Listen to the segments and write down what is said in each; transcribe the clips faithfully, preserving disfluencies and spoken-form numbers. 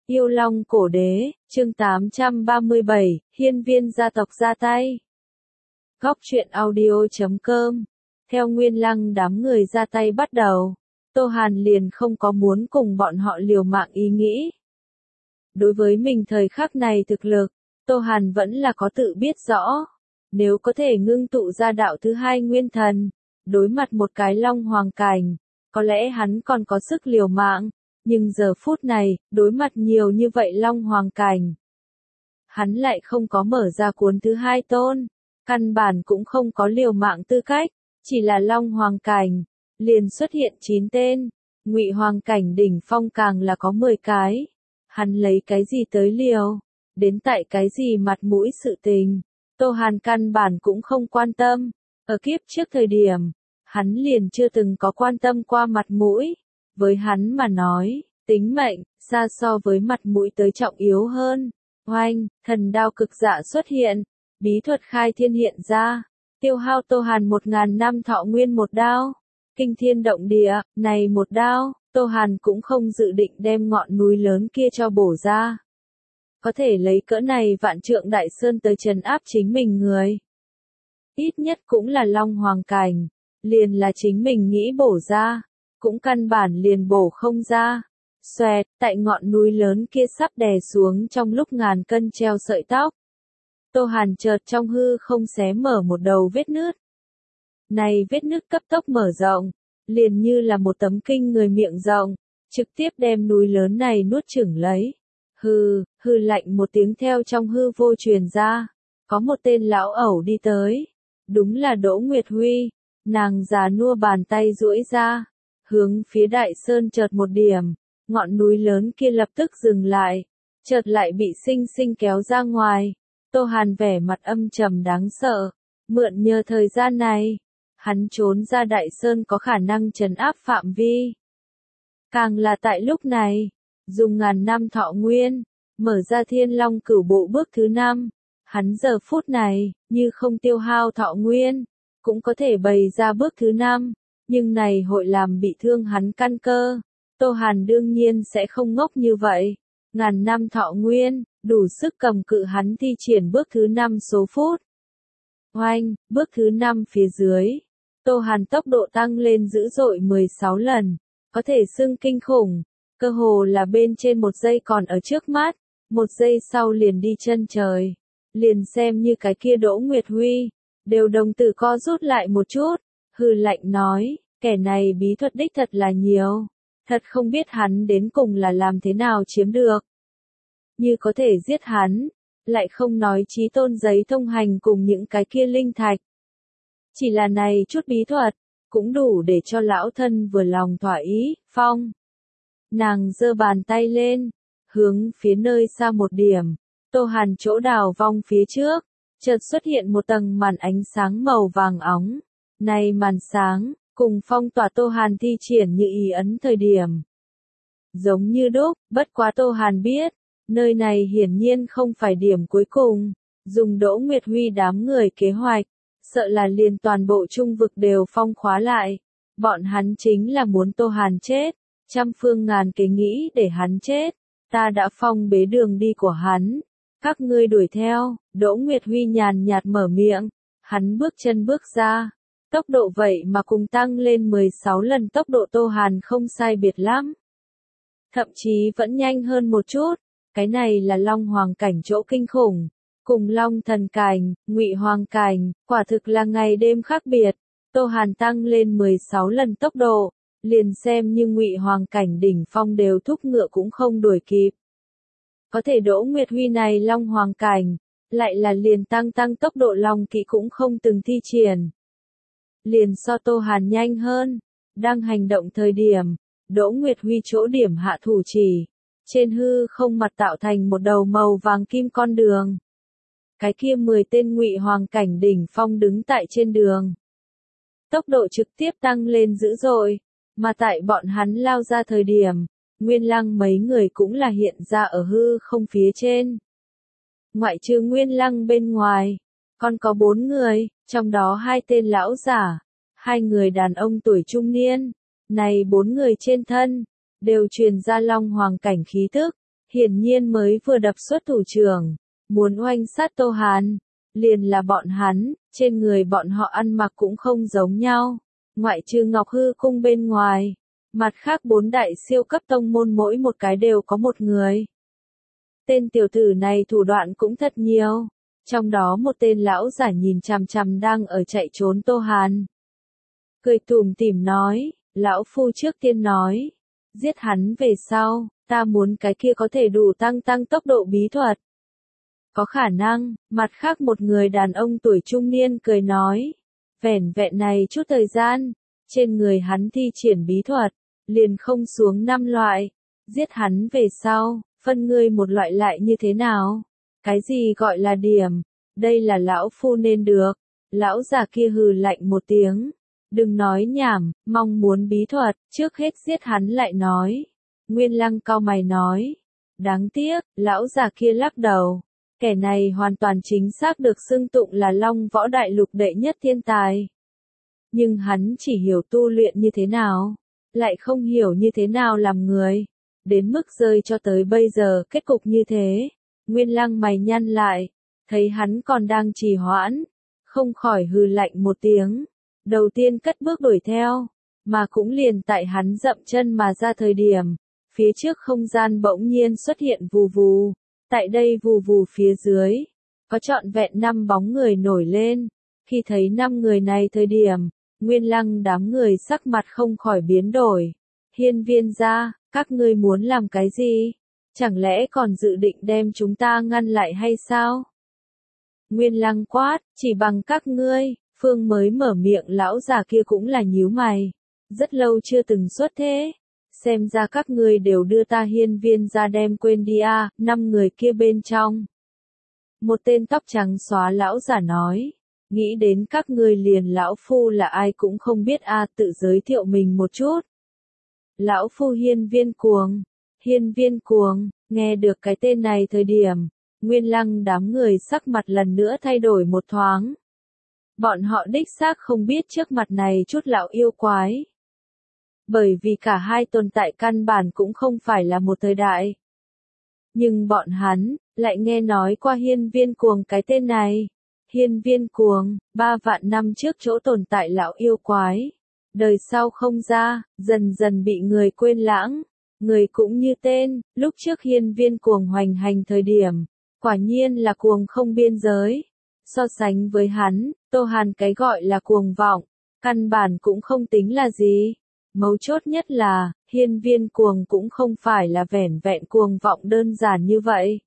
Yêu Long Cổ Đế, chương tám trăm ba mươi bảy, Hiên Viên gia tộc ra tay. Góc truyện audio chấm com. Theo Nguyên Lăng đám người ra tay bắt đầu, Tô Hàn liền không có muốn cùng bọn họ liều mạng ý nghĩ. Đối với mình thời khắc này thực lực, Tô Hàn vẫn là có tự biết rõ. Nếu có thể ngưng tụ ra đạo thứ hai nguyên thần, đối mặt một cái Long Hoàng cảnh, có lẽ hắn còn có sức liều mạng. Nhưng giờ phút này, đối mặt nhiều như vậy Long Hoàng cảnh, hắn lại không có mở ra cuốn thứ hai tôn, căn bản cũng không có liều mạng tư cách, chỉ là Long Hoàng cảnh, liền xuất hiện chín tên, Ngụy Hoàng cảnh đỉnh phong càng là có mười cái. Hắn lấy cái gì tới liều, đến tại cái gì mặt mũi sự tình, Tô Hàn căn bản cũng không quan tâm. Ở kiếp trước thời điểm, hắn liền chưa từng có quan tâm qua mặt mũi. Với hắn mà nói, tính mệnh, xa so với mặt mũi tới trọng yếu hơn. Oanh, thần đao cực dạ xuất hiện, bí thuật khai thiên hiện ra, tiêu hao Tô Hàn một ngàn năm thọ nguyên một đao. Kinh thiên động địa, này một đao, Tô Hàn cũng không dự định đem ngọn núi lớn kia cho bổ ra. Có thể lấy cỡ này vạn trượng đại sơn tới trấn áp chính mình người. Ít nhất cũng là Long Hoàng cảnh, liền là chính mình nghĩ bổ ra, cũng căn bản liền bổ không ra. Xoẹt, tại ngọn núi lớn kia sắp đè xuống trong lúc ngàn cân treo sợi tóc. Tô Hàn chợt trong hư không xé mở một đầu vết nứt. Này vết nứt cấp tốc mở rộng, liền như là một tấm kinh người miệng rộng, trực tiếp đem núi lớn này nuốt chửng lấy. Hừ, hừ lạnh một tiếng theo trong hư vô truyền ra, có một tên lão ẩu đi tới. Đúng là Đỗ Nguyệt Huy, nàng già nua bàn tay duỗi ra, hướng phía đại sơn chợt một điểm, ngọn núi lớn kia lập tức dừng lại, chợt lại bị sinh sinh kéo ra ngoài. Tô Hàn vẻ mặt âm trầm đáng sợ, mượn nhờ thời gian này, hắn trốn ra đại sơn có khả năng trấn áp phạm vi. Càng là tại lúc này, dùng ngàn năm thọ nguyên, mở ra Thiên Long Cửu Bộ bước thứ năm, hắn giờ phút này, như không tiêu hao thọ nguyên, cũng có thể bày ra bước thứ năm, nhưng này hội làm bị thương hắn căn cơ. Tô Hàn đương nhiên sẽ không ngốc như vậy, ngàn năm thọ nguyên, đủ sức cầm cự hắn thi triển bước thứ năm số phút. Oanh, bước thứ năm phía dưới, Tô Hàn tốc độ tăng lên dữ dội mười sáu lần, có thể xưng kinh khủng, cơ hồ là bên trên một giây còn ở trước mắt, một giây sau liền đi chân trời. Liền xem như cái kia Đỗ Nguyệt Huy, đều đồng tử co rút lại một chút, hừ lạnh nói, kẻ này bí thuật đích thật là nhiều, thật không biết hắn đến cùng là làm thế nào chiếm được. Như có thể giết hắn, lại không nói chí tôn giấy thông hành cùng những cái kia linh thạch. Chỉ là này chút bí thuật, cũng đủ để cho lão thân vừa lòng thỏa ý. Phong. Nàng giơ bàn tay lên, hướng phía nơi xa một điểm, Tô Hàn chỗ đào vong phía trước, chợt xuất hiện một tầng màn ánh sáng màu vàng óng. Này màn sáng, cùng phong tỏa Tô Hàn thi triển như ý ấn thời điểm. Giống như đúc, bất quá Tô Hàn biết, nơi này hiển nhiên không phải điểm cuối cùng, dùng Đỗ Nguyệt Huy đám người kế hoạch, sợ là liền toàn bộ trung vực đều phong khóa lại. Bọn hắn chính là muốn Tô Hàn chết, trăm phương ngàn kế nghĩ để hắn chết, ta đã phong bế đường đi của hắn. Các ngươi đuổi theo, Đỗ Nguyệt Huy nhàn nhạt mở miệng, hắn bước chân bước ra, tốc độ vậy mà cùng tăng lên mười sáu lần tốc độ Tô Hàn không sai biệt lắm. Thậm chí vẫn nhanh hơn một chút, cái này là Long Hoàng cảnh chỗ kinh khủng, cùng Long Thần cảnh, Ngụy Hoàng cảnh, quả thực là ngày đêm khác biệt. Tô Hàn tăng lên mười sáu lần tốc độ, liền xem như Ngụy Hoàng cảnh đỉnh phong đều thúc ngựa cũng không đuổi kịp. Có thể Đỗ Nguyệt Huy này Long Hoàng cảnh, lại là liền tăng tăng tốc độ Long Kỵ cũng không từng thi triển. Liền so Tô Hàn nhanh hơn, đang hành động thời điểm, Đỗ Nguyệt Huy chỗ điểm hạ thủ chỉ, trên hư không mặt tạo thành một đầu màu vàng kim con đường. Cái kia mười tên Ngụy Hoàng cảnh đỉnh phong đứng tại trên đường. Tốc độ trực tiếp tăng lên dữ dội, mà tại bọn hắn lao ra thời điểm, Nguyên Lăng mấy người cũng là hiện ra ở hư không phía trên. Ngoại trừ Nguyên Lăng bên ngoài, còn có bốn người, trong đó hai tên lão giả, hai người đàn ông tuổi trung niên. Này bốn người trên thân, đều truyền ra Long Hoàng cảnh khí tức, hiển nhiên mới vừa đập xuất thủ trưởng, muốn oanh sát Tô Hàn. Liền là bọn hắn, trên người bọn họ ăn mặc cũng không giống nhau, ngoại trừ Ngọc Hư Cung bên ngoài, mặt khác bốn đại siêu cấp tông môn mỗi một cái đều có một người. Tên tiểu tử này thủ đoạn cũng thật nhiều, trong đó một tên lão giả nhìn chằm chằm đang ở chạy trốn Tô Hàn. Cười tủm tỉm nói, lão phu trước tiên nói, giết hắn về sau, ta muốn cái kia có thể đủ tăng tăng tốc độ bí thuật. Có khả năng, mặt khác một người đàn ông tuổi trung niên cười nói, vẻn vẹn này chút thời gian, trên người hắn thi triển bí thuật, liền không xuống năm loại, giết hắn về sau, phân ngươi một loại lại như thế nào? Cái gì gọi là điểm? Đây là lão phu nên được. Lão già kia hừ lạnh một tiếng. Đừng nói nhảm, mong muốn bí thuật, trước hết giết hắn lại nói. Nguyên Lăng cau mày nói. Đáng tiếc, lão già kia lắc đầu. Kẻ này hoàn toàn chính xác được xưng tụng là Long Võ Đại Lục đệ nhất thiên tài. Nhưng hắn chỉ hiểu tu luyện như thế nào, lại không hiểu như thế nào làm người. Đến mức rơi cho tới bây giờ kết cục như thế. Nguyên Lăng mày nhăn lại, thấy hắn còn đang trì hoãn, không khỏi hừ lạnh một tiếng. Đầu tiên cất bước đuổi theo, mà cũng liền tại hắn dậm chân mà ra thời điểm, phía trước không gian bỗng nhiên xuất hiện vù vù, tại đây vù vù phía dưới, có trọn vẹn năm bóng người nổi lên. Khi thấy năm người này thời điểm, Nguyên Lăng đám người sắc mặt không khỏi biến đổi. Hiên Viên gia, các ngươi muốn làm cái gì? Chẳng lẽ còn dự định đem chúng ta ngăn lại hay sao? Nguyên Lăng quát, chỉ bằng các ngươi. Phương mới mở miệng lão già kia cũng là nhíu mày. Rất lâu chưa từng xuất thế. Xem ra các ngươi đều đưa ta Hiên Viên gia đem quên đi à, năm người kia bên trong. Một tên tóc trắng xóa lão giả nói. Nghĩ đến các ngươi liền lão phu là ai cũng không biết à, tự giới thiệu mình một chút. Lão phu Hiên Viên Cuồng. Hiên Viên Cuồng, nghe được cái tên này thời điểm, Nguyên Lăng đám người sắc mặt lần nữa thay đổi một thoáng. Bọn họ đích xác không biết trước mặt này chút lão yêu quái. Bởi vì cả hai tồn tại căn bản cũng không phải là một thời đại. Nhưng bọn hắn, lại nghe nói qua Hiên Viên Cuồng cái tên này. Hiên Viên Cuồng, ba vạn năm trước chỗ tồn tại lão yêu quái. Đời sau không ra, dần dần bị người quên lãng. Người cũng như tên, lúc trước Hiên Viên Cuồng hoành hành thời điểm, quả nhiên là cuồng không biên giới. So sánh với hắn, Tô Hàn cái gọi là cuồng vọng, căn bản cũng không tính là gì. Mấu chốt nhất là, Hiên Viên Cuồng cũng không phải là vẻn vẹn cuồng vọng đơn giản như vậy.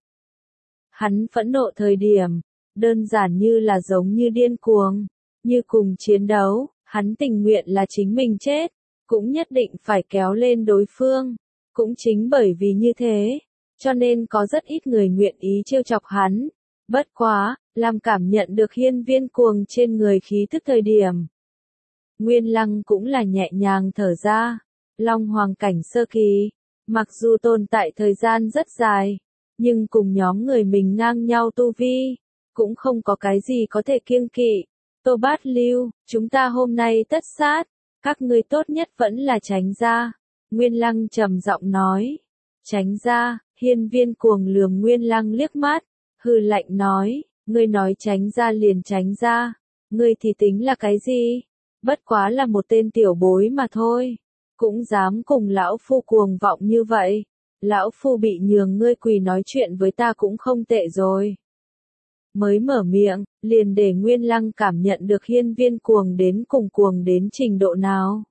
Hắn phẫn nộ thời điểm, đơn giản như là giống như điên cuồng, như cùng chiến đấu, hắn tình nguyện là chính mình chết, cũng nhất định phải kéo lên đối phương. Cũng chính bởi vì như thế, cho nên có rất ít người nguyện ý trêu chọc hắn. Bất quá, làm cảm nhận được Hiên Viên Cuồng trên người khí thức thời điểm. Nguyên Lăng cũng là nhẹ nhàng thở ra. Long Hoàng cảnh sơ kỳ, mặc dù tồn tại thời gian rất dài, nhưng cùng nhóm người mình ngang nhau tu vi, cũng không có cái gì có thể kiêng kỵ. Tô Bát Lưu, chúng ta hôm nay tất sát, các ngươi tốt nhất vẫn là tránh ra. Nguyên Lăng trầm giọng nói. Tránh ra, Hiên Viên Cuồng lườm Nguyên Lăng liếc mắt, hừ lạnh nói, ngươi nói tránh ra liền tránh ra, ngươi thì tính là cái gì? Bất quá là một tên tiểu bối mà thôi, cũng dám cùng lão phu cuồng vọng như vậy, lão phu bị nhường ngươi quỳ nói chuyện với ta cũng không tệ rồi. Mới mở miệng, liền để Nguyên Lăng cảm nhận được Hiên Viên Cuồng đến cùng cuồng đến trình độ nào.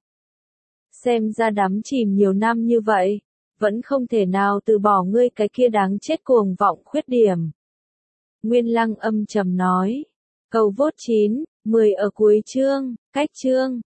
Xem ra đắm chìm nhiều năm như vậy, vẫn không thể nào từ bỏ ngươi cái kia đáng chết cuồng vọng khuyết điểm. Nguyên Lăng âm trầm nói. Cầu vốt chín, mười ở cuối chương, cách chương.